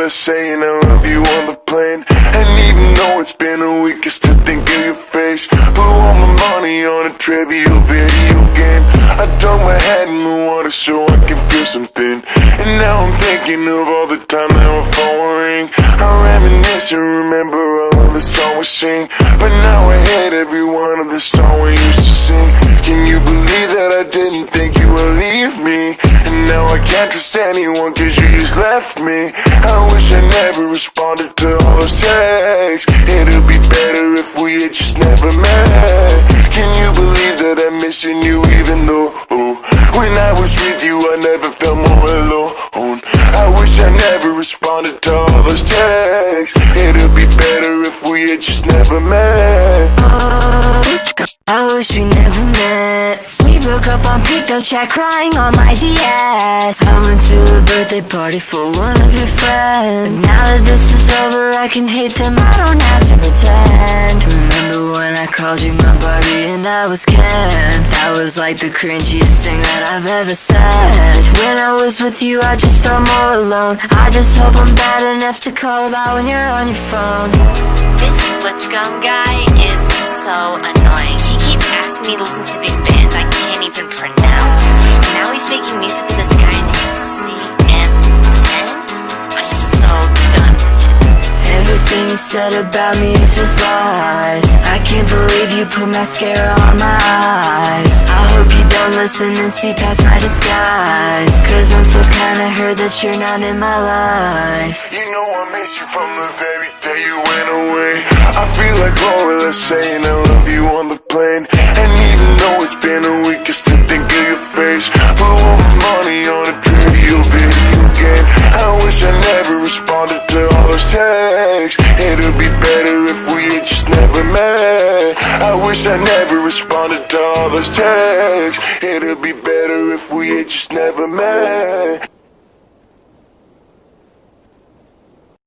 us saying I love you on the plane. And even though it's been a week, I still think of your face. Blew all my money on a trivial video game. I dug my head in the water so I can feel something. And now I'm thinking of all the time that my phone will ring. I reminisce and remember all of the songs we sing. But now I hate every one of the songs we used to sing. Can you believe that I didn't think you would leave me? And now I can't trust anyone cause you just left me. I wish I never responded to all those texts. It'd be better if we had just never met. Can you believe that I'm missing you even though when I was with you I never felt more alone. I wish I never responded to all those texts. It'd be better if we had just never met. I wish we never met. We broke up on pickup chat, crying on my DS. I went to a birthday party for one of your friends. But now that this is over, I can hate them, I don't have to pretend. Remember when I called you my Barbie and I was Ken? That was like the cringiest thing that I've ever said. When I was with you, I just felt more alone. I just hope I'm bad enough to call about when you're on your phone. This Butchgum guy is so annoying. He keeps asking me to listen to these bands I can't even pronounce. Now he's making music with this guy named CM10. I'm so done with him. Everything you said about me is just lies. I can't believe you put mascara on my eyes. I hope you don't listen and see past my disguise, cause I'm so kinda hurt that you're not in my life. You know I miss you from the very day you went away. I feel like Laura saying I love you on the plane. And even though it's been a week, I still think of your face. Blew all my money on a trivial video game. I wish I never responded to all those texts. It'd be better if we had just never met. I wish I never responded to all those texts. It'd be better if we had just never met.